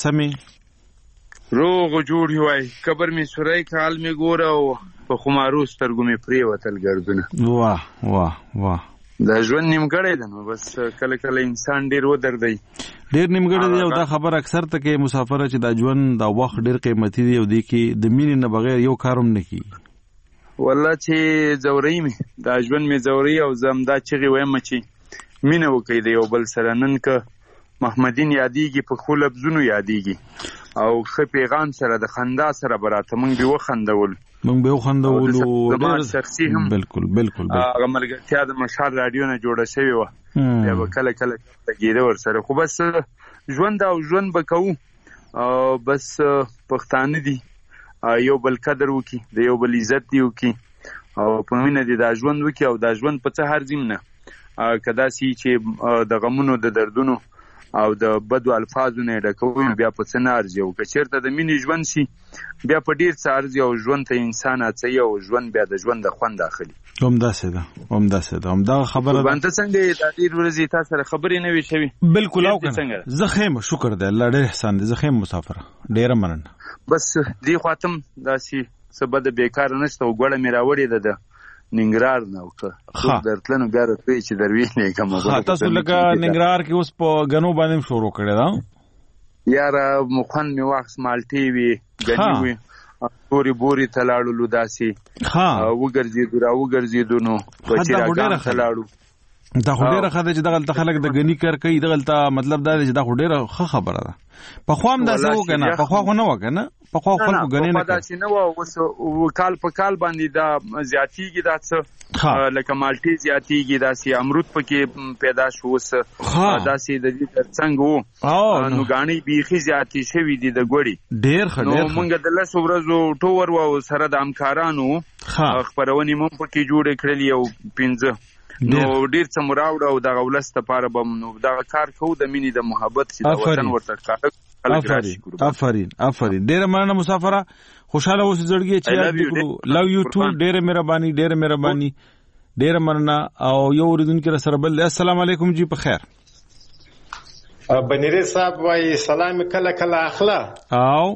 سمې روغ جوړ وای قبر می سورای کال می ګوره او په خمارو سترګو می پری وتل ګرځونه واه واه واه دا ژوند نیمګړی ده نو بس کله کله انسان ډیر ودر دی ډیر نیمګړی دی او دا خبر اکثر ته کې مسافر چې دا ژوند دا وخت ډیر قیمتي دی او دی کې د مینې نه بغیر یو کاروم نه کی والله چې زوري می دا ژوند می زوري او زم دا چغي وایم چې مینه وکي دی یو بل سره نن ک محمدین یادېږي په خپل لفظونو یادېږي او خې پیغام سره د خندا سره براته مونږ به وخندول مونږ به وخندول ډېر شخصي هم بالکل بالکل هغه ملګرتیا د مشال رادیو نه جوړه شوی و بیا به کله کله تګیده ور سره خو بس ژوند او ژوند به کوو بس پښتانه دي یو بل قدر وکي د یو بل عزت دی وکي او په مینه دي دا ژوند وکي او دا ژوند په څه هر زمینه کدا سي چې د غمونو د دردونو او د بدو الفاظو نه ډکوي بیا په څه نه ارزي او کچېرته د مینې ژوند شي بیا په ډیر څه ارزي او ژوند ته انسان اڅي او ژوند بیا د ژوند د خوند اخلي هم داسې ده هم داسې ده هم دا خبره ده باندې څنګه د ډیر ورځې تاسو سره خبرې نه وي شوي بالکل او کنه زه خیم شکر ده الله ډیر احسان دي زه خیم مسافر ډیر مننه بس دی خاتم داسي سبب د بیکار نشته او ګړه مې راوړې ده ننګرهار نه وکړه درتلنو بیا راځي چې دروي نه کوم خاطر تاسو لکه ننګرهار کې اوس په غنو باندې شروع کړی دا یار مخن می واخ مالټي وی غنی وی پوری بوري تلاړو لوداسي ها وګرځي درا وګرځي دونو بچی راځه تلاړو دا خو ډیره خدای چې دغه خلک د غنی کار کوي دغه مطلب دا چې دا خو ډیره ښه خبره ده په خوام دا څه وکنه په خوا خو نه وکنه په خوا خلکو غنی نه دا چې نو اوس کال په کال باندې دا زیاتیږي دا څه لکه مالټي زیاتیږي دا سي امرود پکې پیدا شو اوس دا سي د دې ترڅنګ وو نو غاڼي بيخي زیاتی شوی دي د ګوړي ډیر خ ډیر نو مونږ د لاسو ورځو ټور و سره د امکارانو خبرونی مونږ پکې جوړ کړلی او پنځه نو ډیر څه مراوړ او د غولست لپاره بم نو دا کار کوو د مینې د محبت چې د وطن ورته کار افرین افرین افرین ډیر مننه مسافره خوشاله اوسې زړګي چې یاد وکړو لو یو ټو ډیر مهرباني ډیر مهرباني ډیر مننه. او یو اوریدونکو را سره بل. السلام علیکم جی په خیر. بنيري صاحب وايي سلام کله کله اخلا او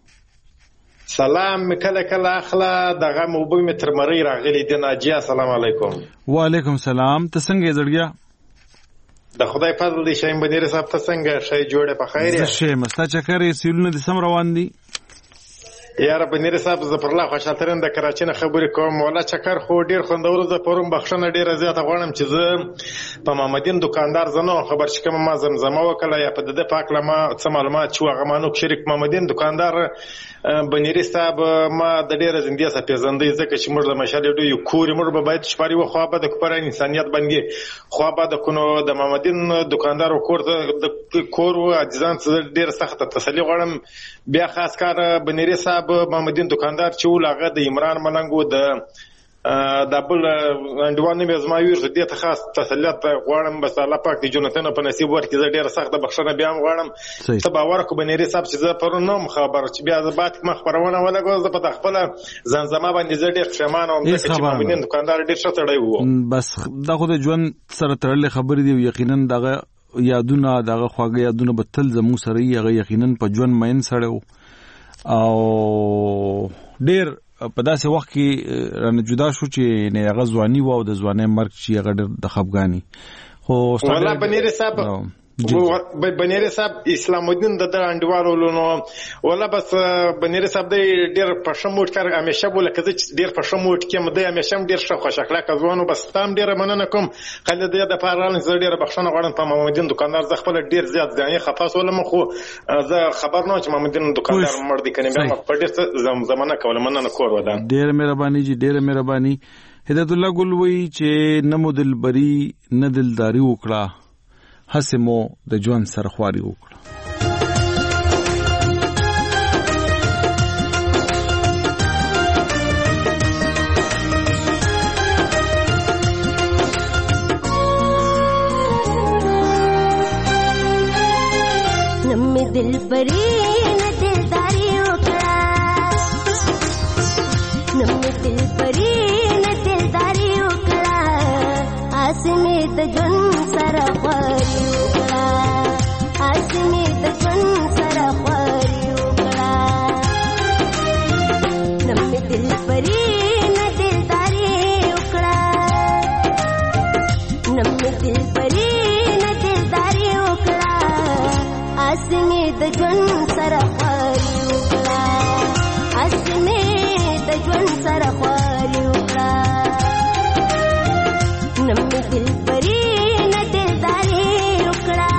سلام کله کله اخلا دغه موبوي متر مری راغلي د ناجیه. السلام علیکم. وعلیکم السلام. ته څنګه زړګیا؟ د خدای فضل دی. شایم بنيري صاحب ته څنګه شي جوړه په خیر یې؟ شه مستا چکرې سیلونه د سم روان دي. یاره بنيري صاحب زه پر الله خوشالترین د کراچۍ نه خبرې کوم. ولا چکر خو ډیر خوندور ده. پرون بخښنه ډیره زیاته غواړم چې زه په محمدین دکاندار زنه خبر چې کوم ما زمزمه وکړه یا په د پاک لمه څه معلومات چې هغه مانو شریک محمدین دکاندار بنيري صاحب ما د ډیره زندګي سره پیژندې ځکه چې موږ د مشال ډیو یو کور موږ به باید شپاري و خو به د کوپر انسانيت باندې خو به د کونو د محمدین دکاندار کور د کور او ځان ډیر سخت تسلی غواړم. بیا خاص کار بنيري صاحب محمدین دکاندار چې ولغه د عمران ملنګو د دبل انډوانه مې زماویر دې ته خاص تسلیت غواړم. بس الله پاک دې جنتونه په نصیب ورکړي. زه ډیره سخت بخښنه بیا هم غواړم. ته باور کو بنيري صاحب چې زه پرون نوم خبر چې بیا زه بات ما خبرونه ولګو زه په خپل زنزمه باندې زه ډیر پښیمانه وم چې محمدین دکاندار ډیر ښه سړی وو. بس دا خو د ژوند سره تړلې خبرې دی. یقینا دغه یادونه دغه خواږه یادونه به تل زموږ سره یې. هغه یقینا په ژوند مین سړی وو او ډیر په داسې وخت کې رانه جدا شو چې نه هغه ځواني و او د ځوانۍ مرګ چې هغه ډېر د خفګاني. خو والله بنيري صاحب بنيري صاحب اسلام الدین د انډوالو لونو ولا بس بنيري صاحب د ډېر پښموټ کار همیشه بوله کزه چې ډېر پښموټ کې مده همیشه ډېر ښه خوش اخلاق ځوانو. بس تام ډېر مننه کوم. خلک د د پاران زړه ډېر بخښنه غواړم په محمدین دکاندار. زه خپل ډېر زیات ځانې خفاس ولم خو زه خبر نه چې محمدین دکاندار مړ دي کنه بیا په ډېر زمانہ کوله مننه کور ودا. ډېر مهرباني جی ډېر مهرباني. هدایت الله ګل وی چې نه مو دلبري نه دلداري وکړه هسه مو د ژوند سره خواري وکړه. نم دلبري نه دلداري وکړه نم دلبري نه دلداري وکړه اسمه د ژوند سره خواري وکړه اسمه د ژوند سره خواري وکړه نم دلبري نه دلداري وکړه نم دلبري نه دلداري وکړه اسمه د ژوند سره خواري وکړه اسمه د ژوند سره خواري وکړه نم دلبري نه دلداري وکړه.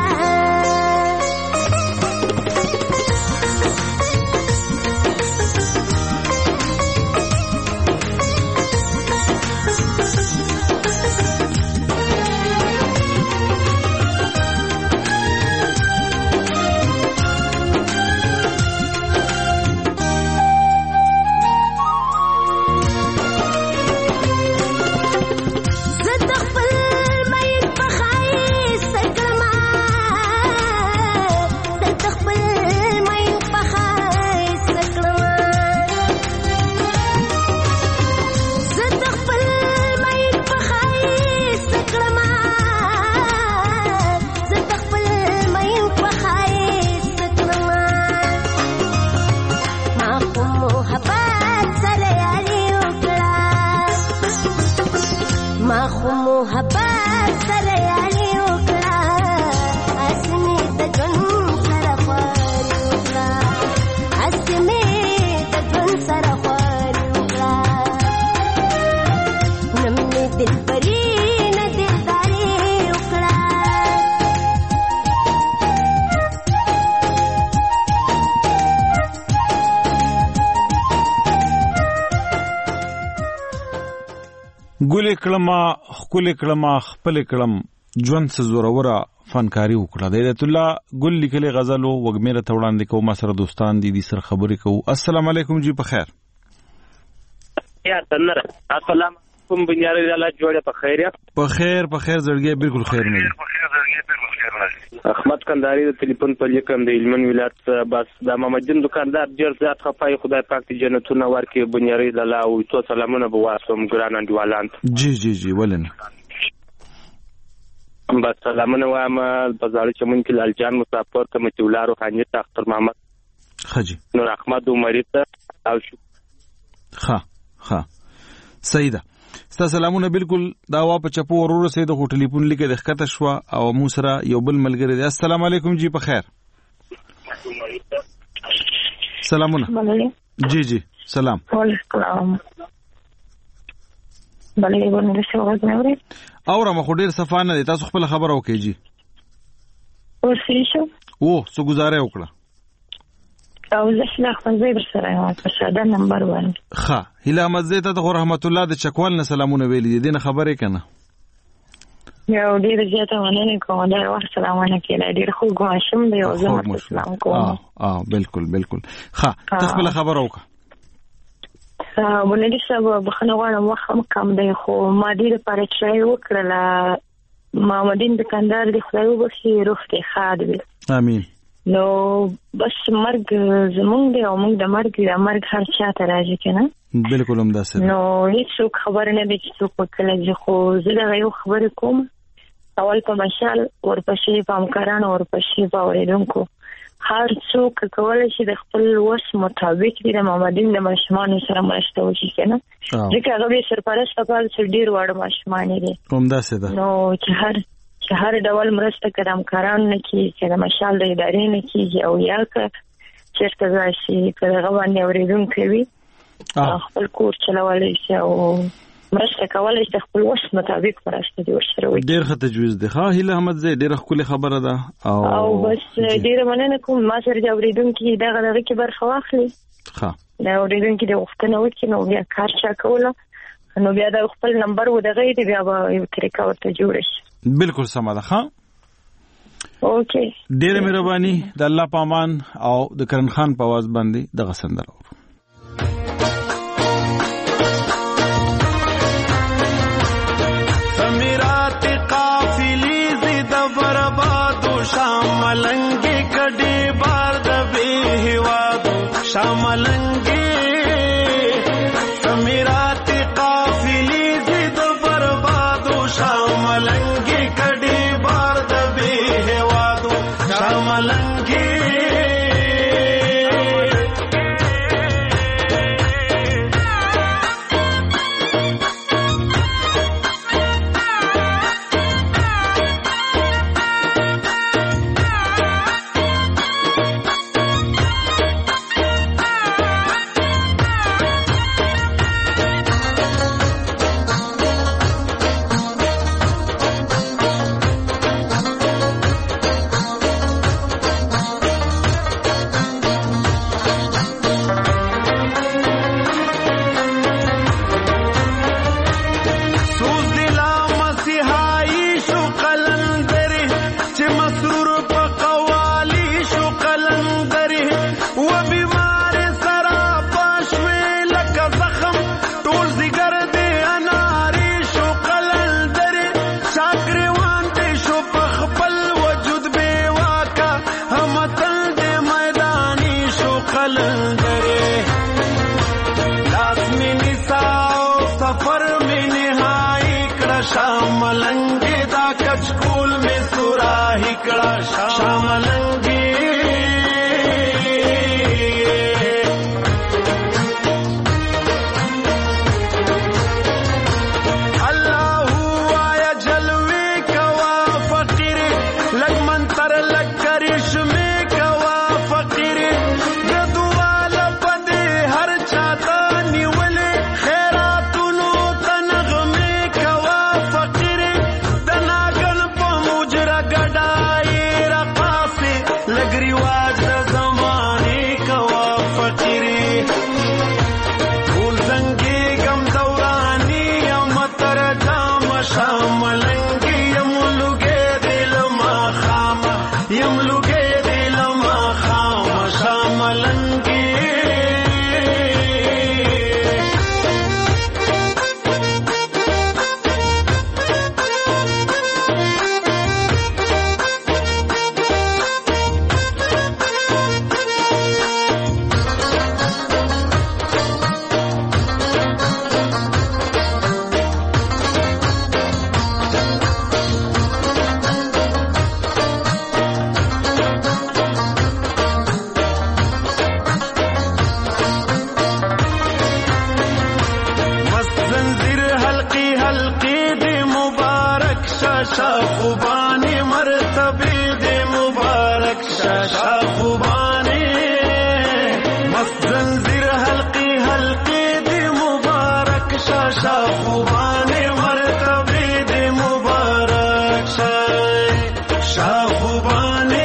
ګل کلمه خپل کلمه خپل کلم ژوند څه زوروره فنکاری وکړه. د هدایت الله ګل لیکلي غزل او وګمېره ته وړاندې کوم. ما سره دوستان دي دي سره خبرې کوو. السلام علیکم جی په خیر. یا تنره السلام کوم بنیاري الله جوړه په خیر یا په خیر په خیر زړګي بالکل خیر نه احمد کندهاري د ټلیفون په لیکم د هلمند ولایت بس د محمد دین دکاندار ډیر زیات خپای خدای پاک دې جنتونه ورکړي بنیاري الله او تو سلامونه به واسم ګران انډیوالان جی جی جی ولنه بس سلامونه وایم په ځاړي چمن کې لال جان مسافر ته متولا روحاني اختر محمد خجی نور احمد عمرې ته او شو ها ها سیدا ستاسو سلامونه بالکل دا وا په چپو ورور سي د ټلیفون لیکه د ښکته شو او مو سره یو بل ملګری دی السلام علیکم جی په خیر سلامونه جی جی سلام وعلیکم بلې ورنه څه وځي اورم خو ډیر صفانه دي تاسو خپل خبر او کېږي او سېشو او څه گزاره وکړه او زه شله خپل ځای در سره یم په ساده نمبر ون ښه هیله احمد زه ته رحمت الله د چکوال نه سلامونه ویلي دي نه خبرې کنه یو ډیر زیاته مننه کوم دا وخت سلامونه کړه ډیر خو غواړم دی او زه سلام کوم اه اه بالکل بالکل ښه تخبل خبر اوکه ولې سبب بخنه غواړم وخت کم دی خو ما دې لپاره چې وکړه محمدین دکاندار دی خدای وبخي روح ته خاد وي امين نو بس مرګ زمونږ دی او موږ د مرګ د مرګ هر چا ته راځي کنه بالکل هم داسې نو هیڅ خبر نه دی چې څوک وکړي خو زه دا یو خبر کوم اول په مشال ورپسې په امکارانو ورپسې په اوریدونکو هر څوک کولای شي د خپل وس مطابق د محمدین د مشمان سره مرسته وکړي کنه ځکه هغه به سرپرست په څیر ډیر وړ مشمان دي هم داسې ده نو چې هر چې هر ډول مرسته کړم کاران نه کی چې د مشال د ادارې نه کیږي او یا که چیرته راشي کله باندې اوریدونکو وي خپل کور چلولای شي او مرسته کولای شي خپل وس مطابق مرسته دی ورسره وي ډیر ښه تجویز دی ها هیله احمد زه ډیر خپل خبره ده او او بس ډیر مننه کوم ما سره د اوریدونکو دغه دغه کې برخه واخلي ها دا اوریدونکو د وختونه وکړي نو بیا کار چا کوله نو بیا د خپل نمبر و دغه دی بیا به یو طریقه ورته جوړ شي بالکل سم ده ها اوکے ډیر مهرباني د الله پامان او د کرن خان په आवाज باندې دغه سندره سمیرات قافلی زید بربادو شاملنگی کډي بار د به هوادو شاملنگی سمیرات قافلی زید بربادو شاملنگی کډي بار د به هوادو شاملنگی خوبانه مست زنجیر حلقی حلقی دی مبارک شاشا خوبانه مرتبه دی مبارک شای شا خوبانه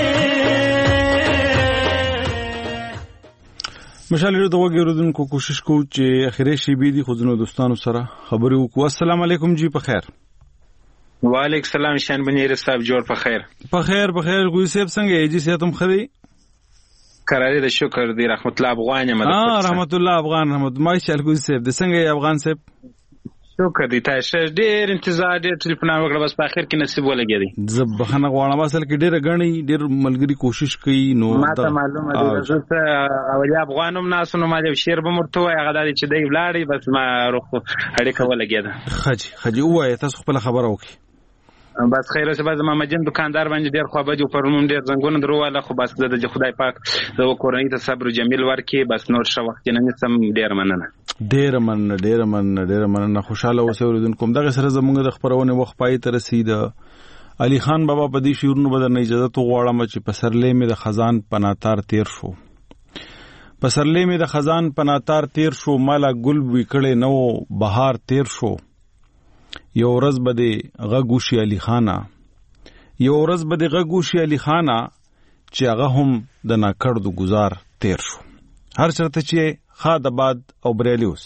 مشال ډیرو د وګورونکو کوشش کوو چې اخیری شی به دي خو زنو دوستانو سره خبرې وکړو. السلام علیکم جی، په خیر. وعلیکم السلام شان بنیر صاحب، جوړ په خیر. په خیر په خیر. ګوي صاحب څنګه یې؟ جی صحتم خري قرارې د شکر دی. رحمت الله افغان یم. ها رحمت الله افغان رحمت ماشاء الله. ګوي صاحب د څنګه یې افغان صاحب؟ شکر دی. تاسو ډېر انتظار ډېر ټلیفون وکړ، بس په اخر کې نصیب ولګی. زه بخنه غواړم اصل کې ډېر غنی ډېر ملګری کوشش کوي. نو ماته معلومه ده زه اولی افغانم ناسو نو ما د شیر به مرته وای هغه د چې دی ولاړی، بس ما روخ اړیکه ولګیده. خجی خجی وای تاسو خپل خبره وکي. بس خیر اوسه باز ما مجن دکاندار باندې ډیر خو به جو پرمون ډیر زنګونه درواله، خو بس د خدای پاک زه کورنۍ ته صبر جمیل ورکي، بس نور شو وخت نه سم. ډیر مننه ډیر مننه ډیر مننه ډیر مننه. خوشاله اوسه ورودونکو دغه سره زمونږ د خبرونه وخت پای ته رسید. علي خان بابا په دې شیرونو بدر نه اجازه تو غواړم چې پسرلې مې د خزان پناتار تیر شو، پسرلې مې د خزان پناتار تیر شو، مالا ګل وکړې نو بهار تیر شو. یو ورځ به د غږوشي علي خانه، یو ورځ به د غږوشي علي خانه چې هغه هم د ناکړدو گزار تیر شو. هر چرته چې خاد آباد او بریالي اوسه.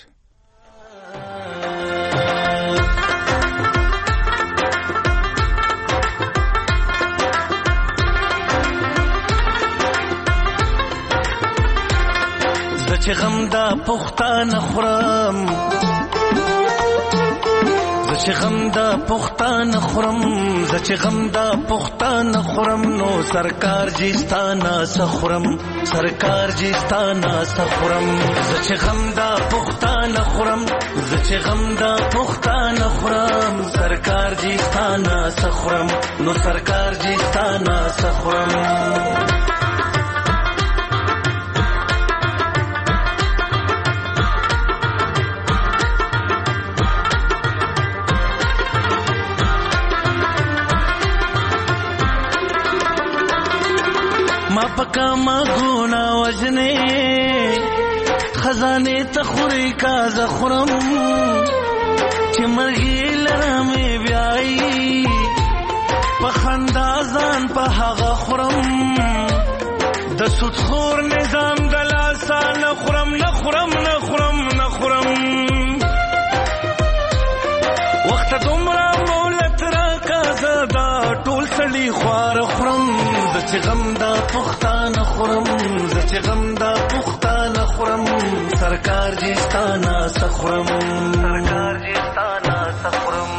زه چې غم دا پښتانه خورم، چې غم دا پښتانه خورم، زه چې غم دا پښتانه خورم، نو سرکار جی ستانه سخورم، سرکار جی ستانه سخورم. زه چې غم دا پښتانه خورم، زه چې غم دا پښتانه خورم، سرکار جی ستانه سخورم، نو سرکار جی ستانه سخورم. ما پکا ما گونا وجنے خزانے تخوری کا زخرم، چی مرگی لرمی بیائی پخندازان پا حغا خورم، دسود خور نظام دلاسا نخورم نخورم نخورم نخورم. وقت دمرا مولت را کازدا ټول سړي خوار خورم، زه چې غم دا پښتانه خورم، زه چې غم دا پښتانه خورم، سرکار جی ستانه سخورم، سرکار جی ستانه سخورم.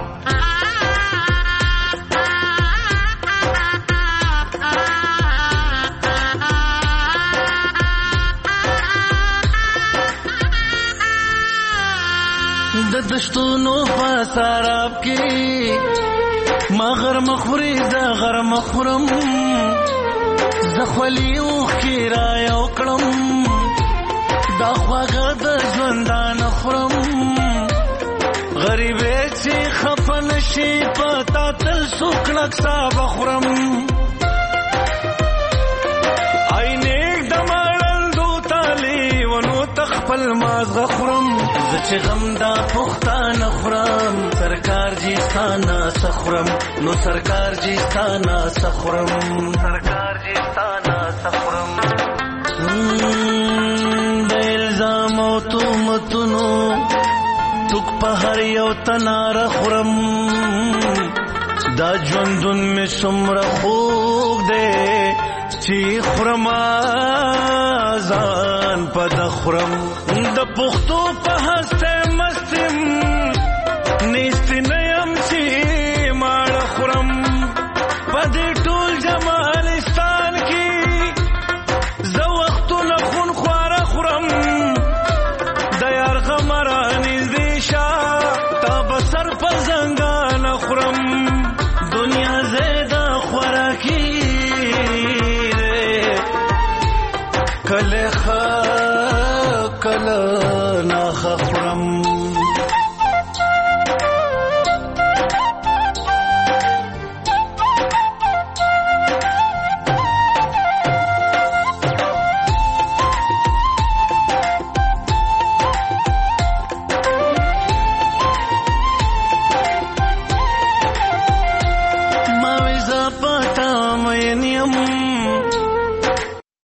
د دشتونو په سراب کې ما غرم خوري دا غرم خورم، زخولی اوخ کی را یو کړم، دا خواږه د ژوندان خورم. غریبې چې خفن شي پتا تل سوک نقصا بخورم، عینیک د مړل دو تالی ونو تخپل مازغه خورم. زه چې غم دا پښتانه خورم، سرکار جی ستانه سخورم، نو سرکار جی ستانه سخورم، سرکار جی ستانه سخورم. د الزام او تهمتونو توک په هر یو تناره خورم، دا ژوندون مې څومره خوږ دی چې خورم ځان په د خورم. د پښتو په هسته مستم نیست نه یم چې ماړه خورم، په دې ټول جمالستان کې زه وختونه خون خواره خورم. د یار غمره نږدې شه تا به سر په زنګانه خورم، دنیا زیده خوراکي دی کله